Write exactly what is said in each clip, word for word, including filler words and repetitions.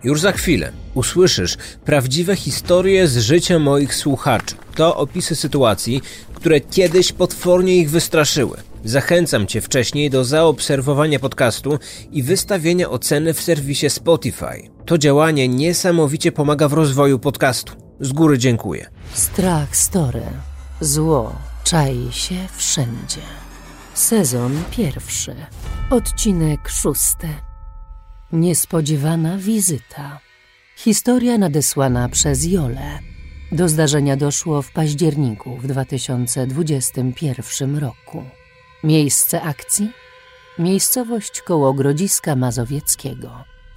Już za chwilę usłyszysz prawdziwe historie z życia moich słuchaczy. To opisy sytuacji, które kiedyś potwornie ich wystraszyły. Zachęcam Cię wcześniej do zaobserwowania podcastu i wystawienia oceny w serwisie Spotify. To działanie niesamowicie pomaga w rozwoju podcastu. Z góry dziękuję. Strach Story. Zło czai się wszędzie. Sezon pierwszy. Odcinek szósty. Niespodziewana wizyta. Historia nadesłana przez Jolę. Do zdarzenia doszło w październiku w dwa tysiące dwudziestym pierwszym roku. Miejsce akcji? Miejscowość koło Grodziska Mazowieckiego.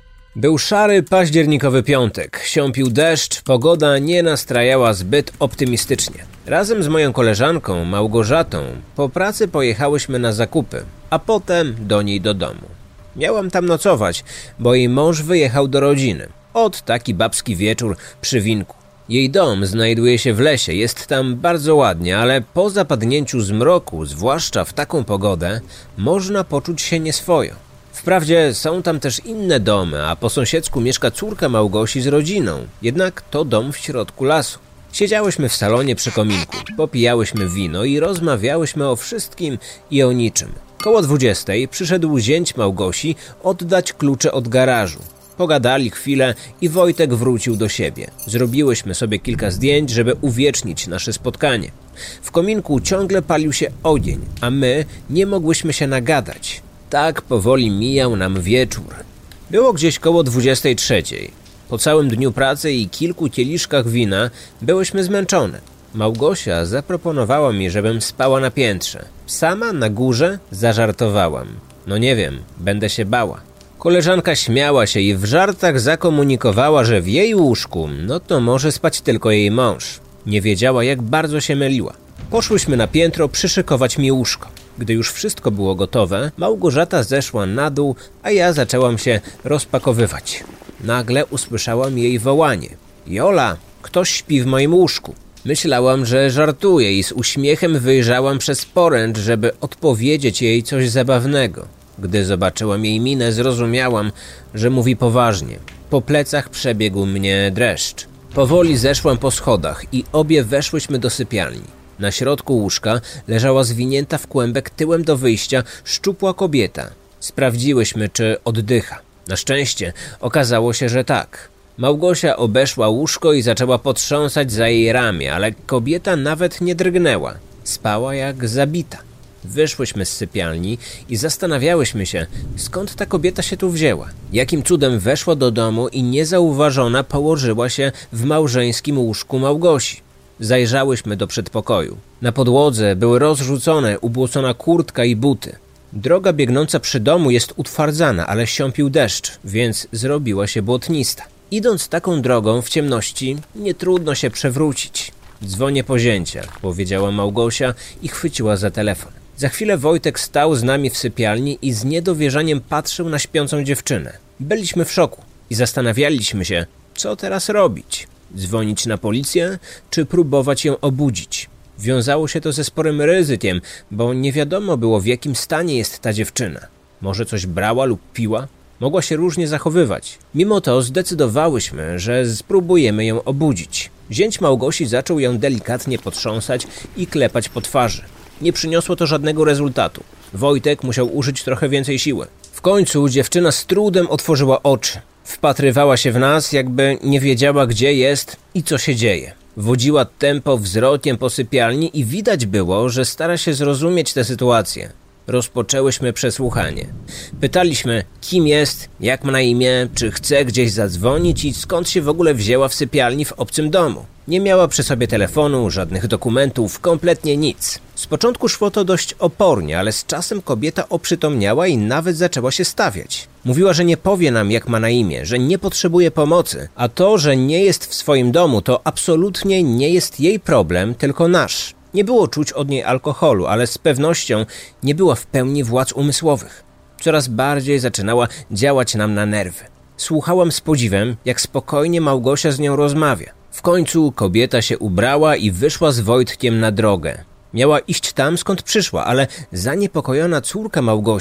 Był szary październikowy piątek. Siąpił deszcz, pogoda nie nastrajała zbyt optymistycznie. Razem z moją koleżanką Małgorzatą po pracy pojechałyśmy na zakupy, a potem do niej do domu. Miałam tam nocować, bo jej mąż wyjechał do rodziny. Ot taki babski wieczór przy winku. Jej dom znajduje się w lesie, jest tam bardzo ładnie, ale po zapadnięciu zmroku, zwłaszcza w taką pogodę, można poczuć się nieswojo. Wprawdzie są tam też inne domy, a po sąsiedzku mieszka córka Małgosi z rodziną, jednak to dom w środku lasu. Siedziałyśmy w salonie przy kominku, popijałyśmy wino i rozmawiałyśmy o wszystkim i o niczym. Koło dwudziestej przyszedł zięć Małgosi oddać klucze od garażu. Pogadali chwilę i Wojtek wrócił do siebie. Zrobiłyśmy sobie kilka zdjęć, żeby uwiecznić nasze spotkanie. W kominku ciągle palił się ogień, a my nie mogłyśmy się nagadać. Tak powoli mijał nam wieczór. Było gdzieś koło dwudziestej trzeciej. Po całym dniu pracy i kilku kieliszkach wina byłyśmy zmęczone. Małgosia zaproponowała mi, żebym spała na piętrze. Sama na górze zażartowałam. No nie wiem, będę się bała. Koleżanka śmiała się i w żartach zakomunikowała, że w jej łóżku no to może spać tylko jej mąż. Nie wiedziała, jak bardzo się myliła. Poszłyśmy na piętro przyszykować mi łóżko. Gdy już wszystko było gotowe, Małgorzata zeszła na dół, a ja zaczęłam się rozpakowywać. Nagle usłyszałam jej wołanie. Jola, ktoś śpi w moim łóżku. Myślałam, że żartuje i z uśmiechem wyjrzałam przez poręcz, żeby odpowiedzieć jej coś zabawnego. Gdy zobaczyłam jej minę, zrozumiałam, że mówi poważnie. Po plecach przebiegł mnie dreszcz. Powoli zeszłam po schodach i obie weszłyśmy do sypialni. Na środku łóżka leżała zwinięta w kłębek tyłem do wyjścia szczupła kobieta. Sprawdziłyśmy, czy oddycha. Na szczęście okazało się, że tak. Małgosia obeszła łóżko i zaczęła potrząsać za jej ramię, ale kobieta nawet nie drgnęła. Spała jak zabita. Wyszłyśmy z sypialni i zastanawiałyśmy się, skąd ta kobieta się tu wzięła. Jakim cudem weszła do domu i niezauważona położyła się w małżeńskim łóżku Małgosi. Zajrzałyśmy do przedpokoju. Na podłodze były rozrzucone ubłocona kurtka i buty. Droga biegnąca przy domu jest utwardzana, ale siąpił deszcz, więc zrobiła się błotnista. Idąc taką drogą w ciemności, nie trudno się przewrócić. Dzwonię po zięcia, powiedziała Małgosia i chwyciła za telefon. Za chwilę Wojtek stał z nami w sypialni i z niedowierzaniem patrzył na śpiącą dziewczynę. Byliśmy w szoku i zastanawialiśmy się, co teraz robić. Dzwonić na policję, czy próbować ją obudzić? Wiązało się to ze sporym ryzykiem, bo nie wiadomo było, w jakim stanie jest ta dziewczyna. Może coś brała lub piła? Mogła się różnie zachowywać. Mimo to zdecydowałyśmy, że spróbujemy ją obudzić. Zięć Małgosi zaczął ją delikatnie potrząsać i klepać po twarzy. Nie przyniosło to żadnego rezultatu. Wojtek musiał użyć trochę więcej siły. W końcu dziewczyna z trudem otworzyła oczy. Wpatrywała się w nas, jakby nie wiedziała, gdzie jest i co się dzieje. Wodziła tempo wzrokiem po sypialni i widać było, że stara się zrozumieć tę sytuację. Rozpoczęłyśmy przesłuchanie. Pytaliśmy, kim jest, jak ma na imię, czy chce gdzieś zadzwonić i skąd się w ogóle wzięła w sypialni w obcym domu. Nie miała przy sobie telefonu, żadnych dokumentów, kompletnie nic. Z początku szło to dość opornie, ale z czasem kobieta oprzytomniała i nawet zaczęła się stawiać. Mówiła, że nie powie nam, jak ma na imię, że nie potrzebuje pomocy, a to, że nie jest w swoim domu, to absolutnie nie jest jej problem, tylko nasz. Nie było czuć od niej alkoholu, ale z pewnością nie była w pełni władz umysłowych. Coraz bardziej zaczynała działać nam na nerwy. Słuchałam z podziwem, jak spokojnie Małgosia z nią rozmawia. W końcu kobieta się ubrała i wyszła z Wojtkiem na drogę. Miała iść tam, skąd przyszła, ale zaniepokojona córka Małgosi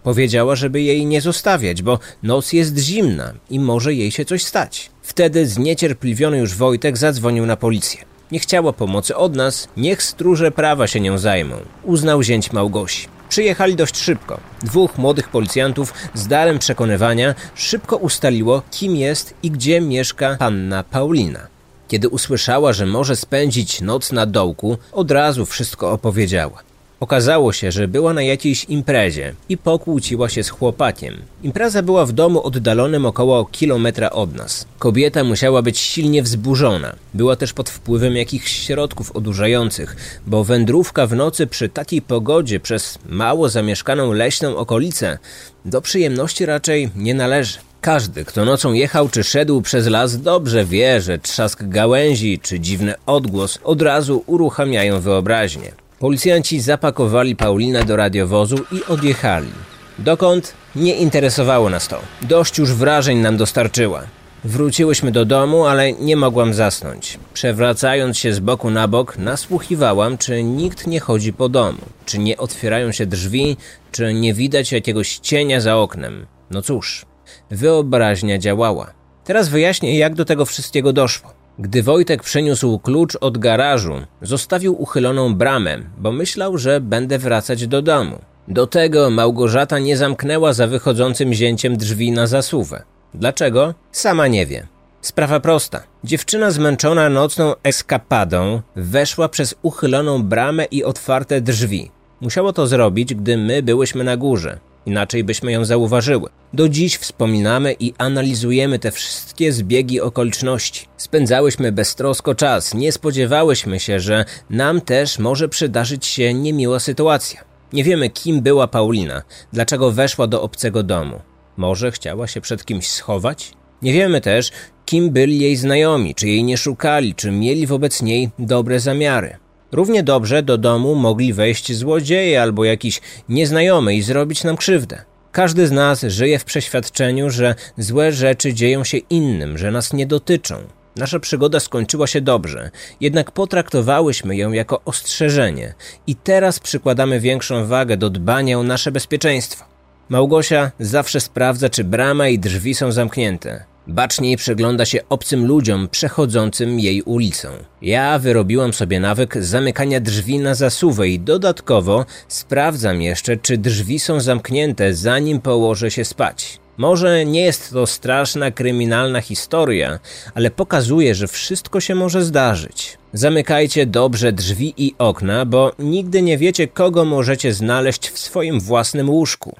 Powiedziała, żeby jej nie zostawiać, bo noc jest zimna i może jej się coś stać. Wtedy zniecierpliwiony już Wojtek zadzwonił na policję. Nie chciała pomocy od nas, niech stróże prawa się nią zajmą, uznał zięć Małgosi. Przyjechali dość szybko. Dwóch młodych policjantów z darem przekonywania szybko ustaliło, kim jest i gdzie mieszka panna Paulina. Kiedy usłyszała, że może spędzić noc na dołku, od razu wszystko opowiedziała. Okazało się, że była na jakiejś imprezie i pokłóciła się z chłopakiem. Impreza była w domu oddalonym około kilometra od nas. Kobieta musiała być silnie wzburzona. Była też pod wpływem jakichś środków odurzających, bo wędrówka w nocy przy takiej pogodzie przez mało zamieszkaną leśną okolicę do przyjemności raczej nie należy. Każdy, kto nocą jechał czy szedł przez las, dobrze wie, że trzask gałęzi czy dziwny odgłos od razu uruchamiają wyobraźnię. Policjanci zapakowali Paulinę do radiowozu i odjechali. Dokąd? Nie interesowało nas to. Dość już wrażeń nam dostarczyła. Wróciłyśmy do domu, ale nie mogłam zasnąć. Przewracając się z boku na bok, nasłuchiwałam, czy nikt nie chodzi po domu, czy nie otwierają się drzwi, czy nie widać jakiegoś cienia za oknem. No cóż, wyobraźnia działała. Teraz wyjaśnię, jak do tego wszystkiego doszło. Gdy Wojtek przyniósł klucz od garażu, zostawił uchyloną bramę, bo myślał, że będę wracać do domu. Do tego Małgorzata nie zamknęła za wychodzącym zięciem drzwi na zasuwę. Dlaczego? Sama nie wie. Sprawa prosta. Dziewczyna zmęczona nocną eskapadą weszła przez uchyloną bramę i otwarte drzwi. Musiało to zrobić, gdy my byłyśmy na górze. Inaczej byśmy ją zauważyły. Do dziś wspominamy i analizujemy te wszystkie zbiegi okoliczności. Spędzałyśmy beztrosko czas, nie spodziewałyśmy się, że nam też może przydarzyć się niemiła sytuacja. Nie wiemy, kim była Paulina, dlaczego weszła do obcego domu. Może chciała się przed kimś schować? Nie wiemy też, kim byli jej znajomi, czy jej nie szukali, czy mieli wobec niej dobre zamiary. Równie dobrze do domu mogli wejść złodzieje albo jakiś nieznajomy i zrobić nam krzywdę. Każdy z nas żyje w przeświadczeniu, że złe rzeczy dzieją się innym, że nas nie dotyczą. Nasza przygoda skończyła się dobrze, jednak potraktowałyśmy ją jako ostrzeżenie i teraz przykładamy większą wagę do dbania o nasze bezpieczeństwo. Małgosia zawsze sprawdza, czy brama i drzwi są zamknięte. Baczniej przygląda się obcym ludziom przechodzącym jej ulicą. Ja wyrobiłam sobie nawyk zamykania drzwi na zasuwę i dodatkowo sprawdzam jeszcze, czy drzwi są zamknięte, zanim położę się spać. Może nie jest to straszna kryminalna historia, ale pokazuje, że wszystko się może zdarzyć. Zamykajcie dobrze drzwi i okna, bo nigdy nie wiecie, kogo możecie znaleźć w swoim własnym łóżku.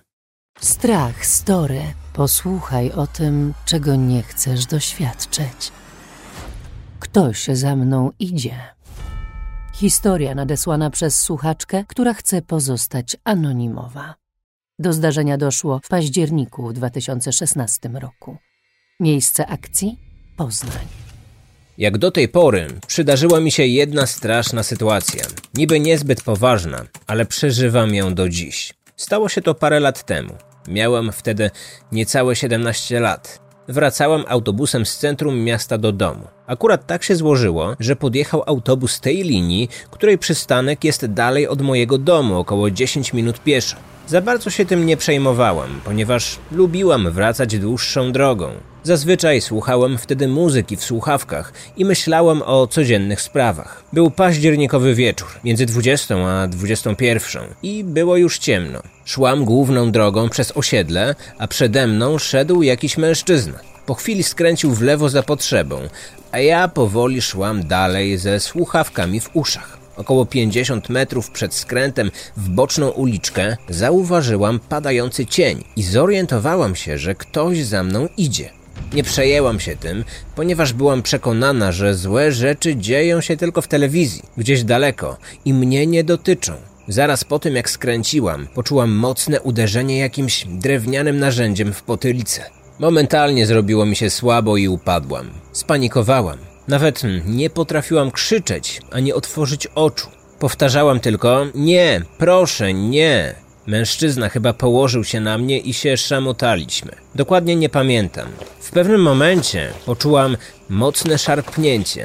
Strach story. Posłuchaj o tym, czego nie chcesz doświadczyć. Ktoś za mną idzie. Historia nadesłana przez słuchaczkę, która chce pozostać anonimowa. Do zdarzenia doszło w październiku dwa tysiące szesnastym roku. Miejsce akcji? Poznań. Jak do tej pory przydarzyła mi się jedna straszna sytuacja. Niby niezbyt poważna, ale przeżywam ją do dziś. Stało się to parę lat temu. Miałam wtedy niecałe siedemnaście lat. Wracałam autobusem z centrum miasta do domu. Akurat tak się złożyło, że podjechał autobus tej linii, której przystanek jest dalej od mojego domu, około dziesięć minut pieszo. Za bardzo się tym nie przejmowałam, ponieważ lubiłam wracać dłuższą drogą. Zazwyczaj słuchałem wtedy muzyki w słuchawkach i myślałem o codziennych sprawach. Był październikowy wieczór, między dwudziestą a dwudziestą pierwszą i było już ciemno. Szłam główną drogą przez osiedle, a przede mną szedł jakiś mężczyzna. Po chwili skręcił w lewo za potrzebą, a ja powoli szłam dalej ze słuchawkami w uszach. Około pięćdziesiąt metrów przed skrętem w boczną uliczkę zauważyłam padający cień i zorientowałam się, że ktoś za mną idzie. Nie przejęłam się tym, ponieważ byłam przekonana, że złe rzeczy dzieją się tylko w telewizji, gdzieś daleko i mnie nie dotyczą. Zaraz po tym, jak skręciłam, poczułam mocne uderzenie jakimś drewnianym narzędziem w potylicę. Momentalnie zrobiło mi się słabo i upadłam. Spanikowałam. Nawet nie potrafiłam krzyczeć, ani otworzyć oczu. Powtarzałam tylko: nie, proszę, nie. Mężczyzna chyba położył się na mnie i się szamotaliśmy. Dokładnie nie pamiętam. W pewnym momencie poczułam mocne szarpnięcie.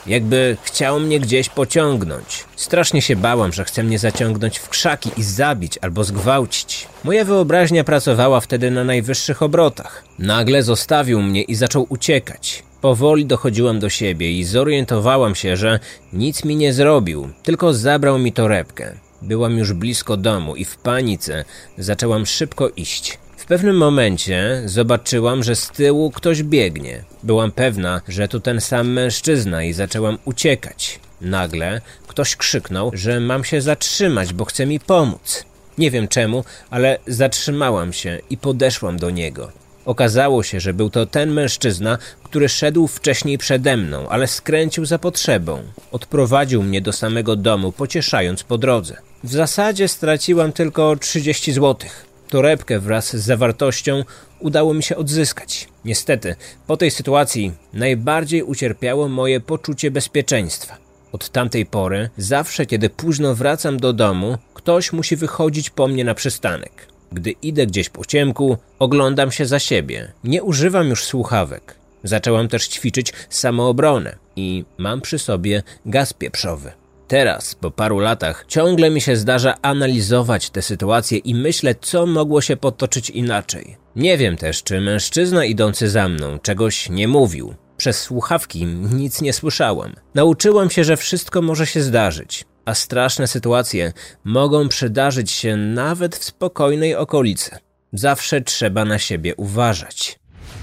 jakby chciał mnie gdzieś pociągnąć. Strasznie się bałam, że chce mnie zaciągnąć w krzaki i zabić albo zgwałcić. Moja wyobraźnia pracowała wtedy na najwyższych obrotach. Nagle zostawił mnie i zaczął uciekać. Powoli dochodziłam do siebie i zorientowałam się, że nic mi nie zrobił, tylko zabrał mi torebkę. Byłam już blisko domu i w panice zaczęłam szybko iść. W pewnym momencie zobaczyłam, że z tyłu ktoś biegnie. Byłam pewna, że to ten sam mężczyzna i zaczęłam uciekać. Nagle ktoś krzyknął, że mam się zatrzymać, bo chce mi pomóc. Nie wiem czemu, ale zatrzymałam się i podeszłam do niego. Okazało się, że był to ten mężczyzna, który szedł wcześniej przede mną, ale skręcił za potrzebą. Odprowadził mnie do samego domu, pocieszając po drodze. W zasadzie straciłam tylko trzydzieści złotych. Torebkę wraz z zawartością udało mi się odzyskać. Niestety, po tej sytuacji najbardziej ucierpiało moje poczucie bezpieczeństwa. Od tamtej pory, zawsze kiedy późno wracam do domu, ktoś musi wychodzić po mnie na przystanek. Gdy idę gdzieś po ciemku, oglądam się za siebie. Nie używam już słuchawek. Zaczęłam też ćwiczyć samoobronę i mam przy sobie gaz pieprzowy. Teraz, po paru latach, ciągle mi się zdarza analizować tę sytuację i myślę, co mogło się potoczyć inaczej. Nie wiem też, czy mężczyzna idący za mną czegoś nie mówił. Przez słuchawki nic nie słyszałam. Nauczyłam się, że wszystko może się zdarzyć, a straszne sytuacje mogą przydarzyć się nawet w spokojnej okolicy. Zawsze trzeba na siebie uważać.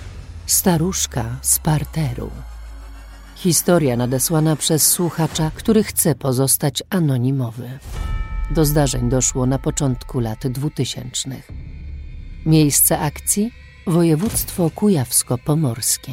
Staruszka z parteru. Historia nadesłana przez słuchacza, który chce pozostać anonimowy. Do zdarzeń doszło na początku lat dwutysięcznych. Miejsce akcji? Województwo kujawsko-pomorskie.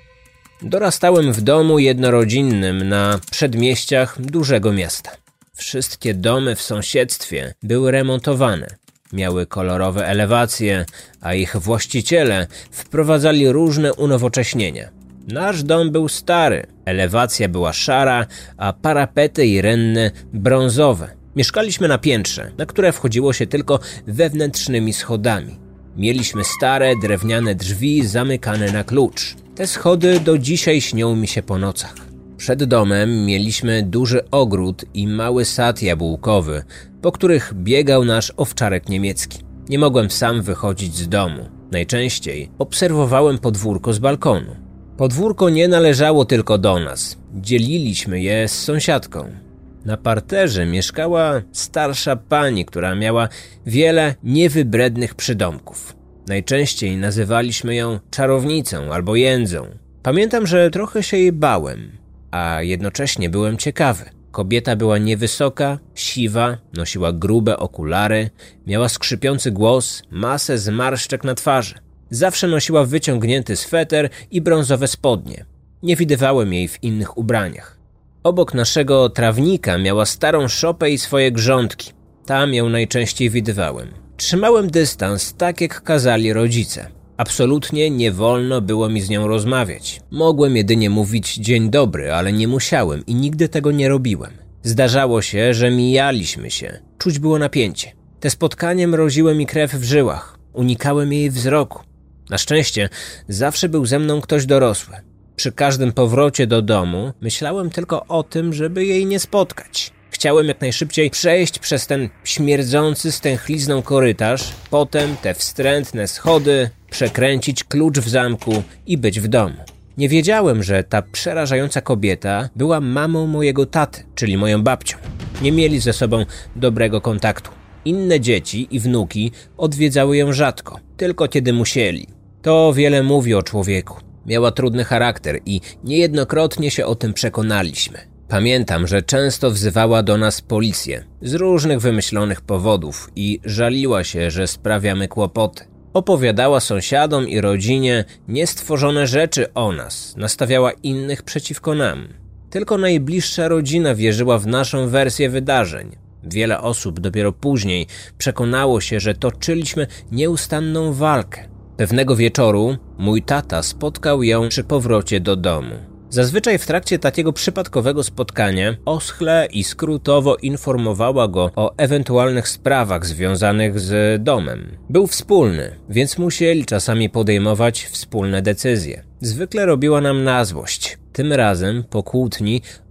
Dorastałem w domu jednorodzinnym na przedmieściach dużego miasta. Wszystkie domy w sąsiedztwie były remontowane. Miały kolorowe elewacje, a ich właściciele wprowadzali różne unowocześnienia. Nasz dom był stary, elewacja była szara, a parapety i renny brązowe. Mieszkaliśmy na piętrze, na które wchodziło się tylko wewnętrznymi schodami. Mieliśmy stare, drewniane drzwi zamykane na klucz. Te schody do dzisiaj śnią mi się po nocach. Przed domem mieliśmy duży ogród i mały sad jabłkowy, po których biegał nasz owczarek niemiecki. Nie mogłem sam wychodzić z domu. Najczęściej obserwowałem podwórko z balkonu. Podwórko nie należało tylko do nas. Dzieliliśmy je z sąsiadką. Na parterze mieszkała starsza pani, która miała wiele niewybrednych przydomków. Najczęściej nazywaliśmy ją czarownicą albo jędzą. Pamiętam, że trochę się jej bałem, a jednocześnie byłem ciekawy. Kobieta była niewysoka, siwa, nosiła grube okulary, miała skrzypiący głos, masę zmarszczek na twarzy. Zawsze nosiła wyciągnięty sweter i brązowe spodnie. Nie widywałem jej w innych ubraniach. Obok naszego trawnika miała starą szopę i swoje grządki. Tam ją najczęściej widywałem. Trzymałem dystans, tak jak kazali rodzice. Absolutnie nie wolno było mi z nią rozmawiać. Mogłem jedynie mówić dzień dobry, ale nie musiałem i nigdy tego nie robiłem. Zdarzało się, że mijaliśmy się. Czuć było napięcie. Te spotkania mroziły mi krew w żyłach. Unikałem jej wzroku. Na szczęście zawsze był ze mną ktoś dorosły. Przy każdym powrocie do domu myślałem tylko o tym, żeby jej nie spotkać. Chciałem jak najszybciej przejść przez ten śmierdzący stęchlizną korytarz, potem te wstrętne schody, przekręcić klucz w zamku i być w domu. Nie wiedziałem, że ta przerażająca kobieta była mamą mojego taty, czyli moją babcią. Nie mieli ze sobą dobrego kontaktu. Inne dzieci i wnuki odwiedzały ją rzadko, tylko kiedy musieli. To wiele mówi o człowieku. Miała trudny charakter i niejednokrotnie się o tym przekonaliśmy. Pamiętam, że często wzywała do nas policję z różnych wymyślonych powodów i żaliła się, że sprawiamy kłopoty. Opowiadała sąsiadom i rodzinie niestworzone rzeczy o nas, nastawiała innych przeciwko nam. Tylko najbliższa rodzina wierzyła w naszą wersję wydarzeń. Wiele osób dopiero później przekonało się, że toczyliśmy nieustanną walkę. Pewnego wieczoru mój tata spotkał ją przy powrocie do domu. Zazwyczaj w trakcie takiego przypadkowego spotkania oschle i skrótowo informowała go o ewentualnych sprawach związanych z domem. Był wspólny, więc musieli czasami podejmować wspólne decyzje. Zwykle robiła nam na złość. Tym razem po kłótni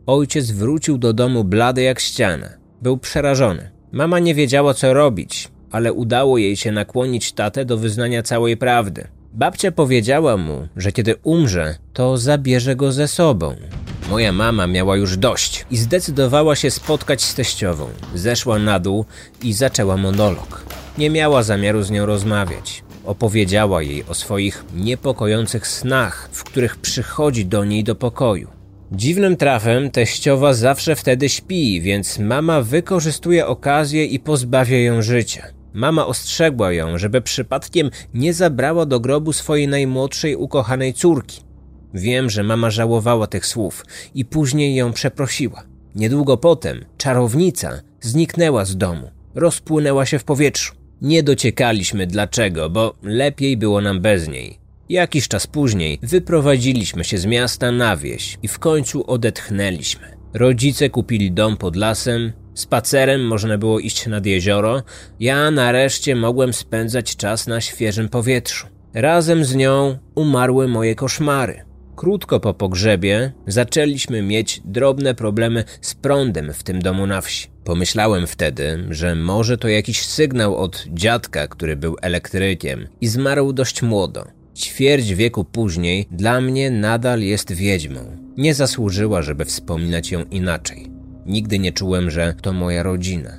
Ojciec wrócił do domu blady jak ściana. Był przerażony. Mama nie wiedziała, co robić, ale udało jej się nakłonić tatę do wyznania całej prawdy. Babcia powiedziała mu, że kiedy umrze, to zabierze go ze sobą. Moja mama miała już dość i zdecydowała się spotkać z teściową. Zeszła na dół i zaczęła monolog. Nie miała zamiaru z nią rozmawiać. Opowiedziała jej o swoich niepokojących snach, w których przychodzi do niej do pokoju. Dziwnym trafem teściowa zawsze wtedy śpi, więc mama wykorzystuje okazję i pozbawia ją życia. Mama ostrzegła ją, żeby przypadkiem nie zabrała do grobu swojej najmłodszej ukochanej córki. Wiem, że mama żałowała tych słów i później ją przeprosiła. Niedługo potem czarownica zniknęła z domu, rozpłynęła się w powietrzu. Nie dociekaliśmy dlaczego, bo lepiej było nam bez niej. Jakiś czas później wyprowadziliśmy się z miasta na wieś i w końcu odetchnęliśmy. Rodzice kupili dom pod lasem, spacerem można było iść nad jezioro, ja nareszcie mogłem spędzać czas na świeżym powietrzu. Razem z nią umarły moje koszmary. Krótko po pogrzebie zaczęliśmy mieć drobne problemy z prądem w tym domu na wsi. Pomyślałem wtedy, że może to jakiś sygnał od dziadka, który był elektrykiem i zmarł dość młodo. Ćwierć wieku później dla mnie nadal jest wiedźmą. Nie zasłużyła, żeby wspominać ją inaczej. Nigdy nie czułem, że to moja rodzina.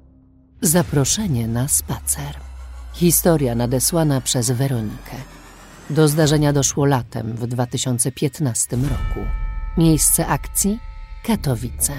Zaproszenie na spacer. Historia nadesłana przez Weronikę. Do zdarzenia doszło latem w dwa tysiące piętnastym roku. Miejsce akcji? Katowice.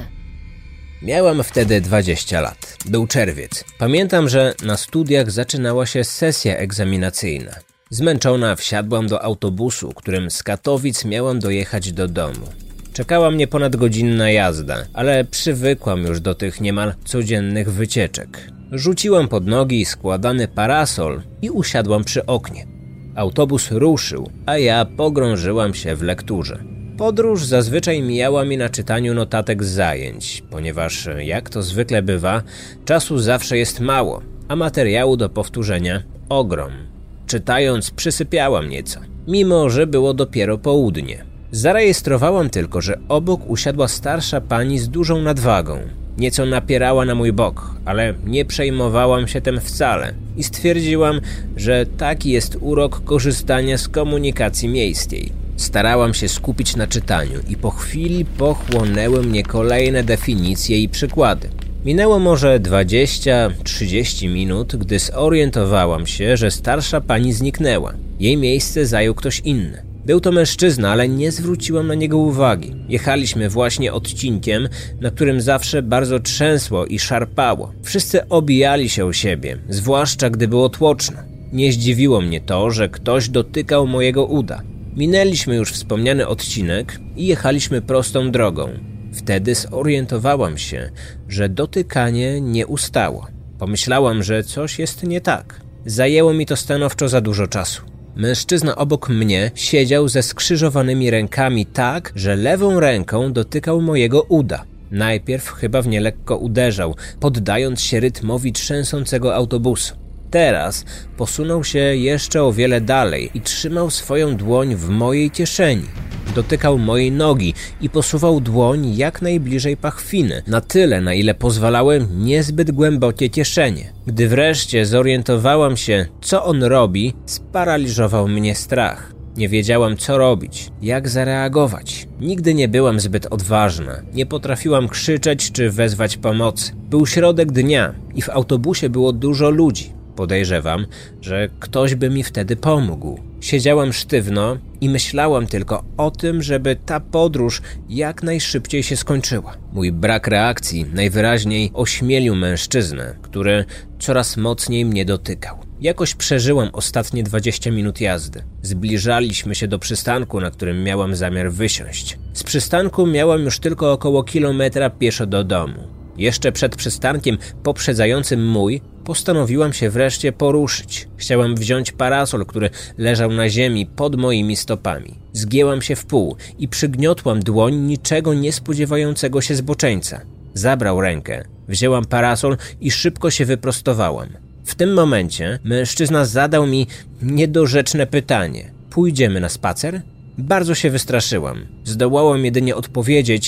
Miałam wtedy dwadzieścia lat. Był czerwiec. Pamiętam, że na studiach zaczynała się sesja egzaminacyjna. Zmęczona wsiadłam do autobusu, którym z Katowic miałam dojechać do domu. Czekała mnie ponadgodzinna jazda, ale przywykłam już do tych niemal codziennych wycieczek. Rzuciłam pod nogi składany parasol i usiadłam przy oknie. Autobus ruszył, a ja pogrążyłam się w lekturze. Podróż zazwyczaj mijała mi na czytaniu notatek z zajęć, ponieważ, jak to zwykle bywa, czasu zawsze jest mało, a materiału do powtórzenia ogrom. Czytając przysypiałam nieco, mimo że było dopiero południe. Zarejestrowałam tylko, że obok usiadła starsza pani z dużą nadwagą. Nieco napierała na mój bok, ale nie przejmowałam się tym wcale i stwierdziłam, że taki jest urok korzystania z komunikacji miejskiej. Starałam się skupić na czytaniu i po chwili pochłonęły mnie kolejne definicje i przykłady. Minęło może dwadzieścia trzydzieści minut, gdy zorientowałam się, że starsza pani zniknęła. Jej miejsce zajął ktoś inny. Był to mężczyzna, ale nie zwróciłam na niego uwagi. Jechaliśmy właśnie odcinkiem, na którym zawsze bardzo trzęsło i szarpało. Wszyscy obijali się o siebie, zwłaszcza gdy było tłoczno. Nie zdziwiło mnie to, że ktoś dotykał mojego uda. Minęliśmy już wspomniany odcinek i jechaliśmy prostą drogą. Wtedy zorientowałam się, że dotykanie nie ustało. Pomyślałam, że coś jest nie tak. Zajęło mi to stanowczo za dużo czasu. Mężczyzna obok mnie siedział ze skrzyżowanymi rękami tak, że lewą ręką dotykał mojego uda. Najpierw chyba w nie lekko uderzał, poddając się rytmowi trzęsącego autobusu. Teraz posunął się jeszcze o wiele dalej i trzymał swoją dłoń w mojej kieszeni. Dotykał mojej nogi i posuwał dłoń jak najbliżej pachwiny, na tyle, na ile pozwalały niezbyt głębokie kieszenie. Gdy wreszcie zorientowałam się, co on robi, sparaliżował mnie strach. Nie wiedziałam, co robić, jak zareagować. Nigdy nie byłam zbyt odważna. Nie potrafiłam krzyczeć czy wezwać pomocy. Był środek dnia i w autobusie było dużo ludzi. Podejrzewam, że ktoś by mi wtedy pomógł. Siedziałam sztywno i myślałam tylko o tym, żeby ta podróż jak najszybciej się skończyła. Mój brak reakcji najwyraźniej ośmielił mężczyznę, który coraz mocniej mnie dotykał. Jakoś przeżyłam ostatnie dwadzieścia minut jazdy. Zbliżaliśmy się do przystanku, na którym miałam zamiar wysiąść. Z przystanku miałam już tylko około kilometra pieszo do domu. Jeszcze przed przystankiem poprzedzającym mój postanowiłam się wreszcie poruszyć. Chciałam wziąć parasol, który leżał na ziemi pod moimi stopami. Zgięłam się w pół i przygniotłam dłoń niczego nie spodziewającego się zboczeńca. Zabrał rękę, wzięłam parasol i szybko się wyprostowałam. W tym momencie mężczyzna zadał mi niedorzeczne pytanie. Pójdziemy na spacer? Bardzo się wystraszyłam. Zdołałam jedynie odpowiedzieć: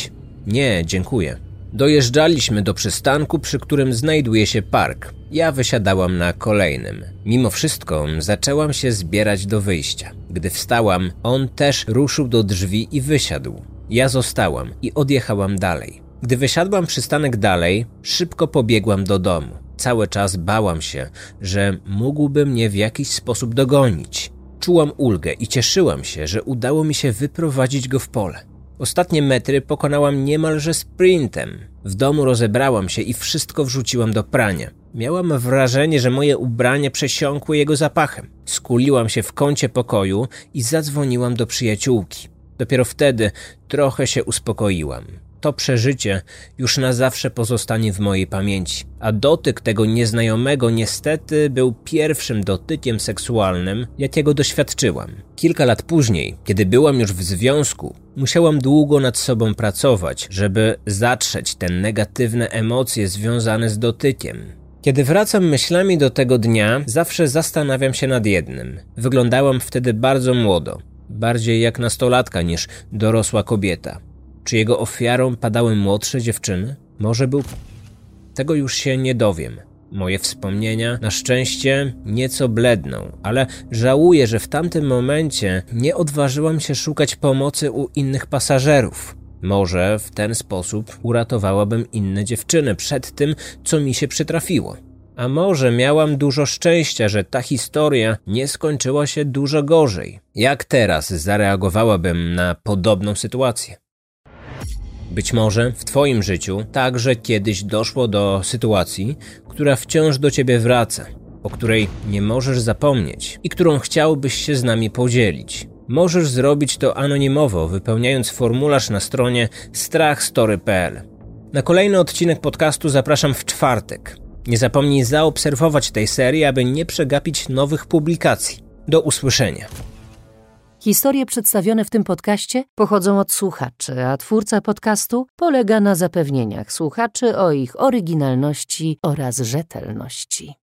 Nie, dziękuję. Dojeżdżaliśmy do przystanku, przy którym znajduje się park. Ja wysiadałam na kolejnym. Mimo wszystko zaczęłam się zbierać do wyjścia. Gdy wstałam, on też ruszył do drzwi i wysiadł. Ja zostałam i odjechałam dalej. Gdy wysiadłam przystanek dalej, szybko pobiegłam do domu. Cały czas bałam się, że mógłby mnie w jakiś sposób dogonić. Czułam ulgę i cieszyłam się, że udało mi się wyprowadzić go w pole. Ostatnie metry pokonałam niemalże sprintem. W domu rozebrałam się i wszystko wrzuciłam do prania. Miałam wrażenie, że moje ubrania przesiąkły jego zapachem. Skuliłam się w kącie pokoju i zadzwoniłam do przyjaciółki. Dopiero wtedy trochę się uspokoiłam. To przeżycie już na zawsze pozostanie w mojej pamięci, a dotyk tego nieznajomego niestety był pierwszym dotykiem seksualnym, jakiego doświadczyłam. Kilka lat później, kiedy byłam już w związku, musiałam długo nad sobą pracować, żeby zatrzeć te negatywne emocje związane z dotykiem. Kiedy wracam myślami do tego dnia, zawsze zastanawiam się nad jednym. Wyglądałam wtedy bardzo młodo, bardziej jak nastolatka niż dorosła kobieta. Czy jego ofiarą padały młodsze dziewczyny? Może był... Tego już się nie dowiem. Moje wspomnienia na szczęście nieco bledną, ale żałuję, że w tamtym momencie nie odważyłam się szukać pomocy u innych pasażerów. Może w ten sposób uratowałabym inne dziewczyny przed tym, co mi się przytrafiło. A może miałam dużo szczęścia, że ta historia nie skończyła się dużo gorzej. Jak teraz zareagowałabym na podobną sytuację? Być może w twoim życiu także kiedyś doszło do sytuacji, która wciąż do ciebie wraca, o której nie możesz zapomnieć i którą chciałbyś się z nami podzielić. Możesz zrobić to anonimowo, wypełniając formularz na stronie strach story kropka p l. Na kolejny odcinek podcastu zapraszam w czwartek. Nie zapomnij zaobserwować tej serii, aby nie przegapić nowych publikacji. Do usłyszenia. Historie przedstawione w tym podcaście pochodzą od słuchaczy, a twórca podcastu polega na zapewnieniach słuchaczy o ich oryginalności oraz rzetelności.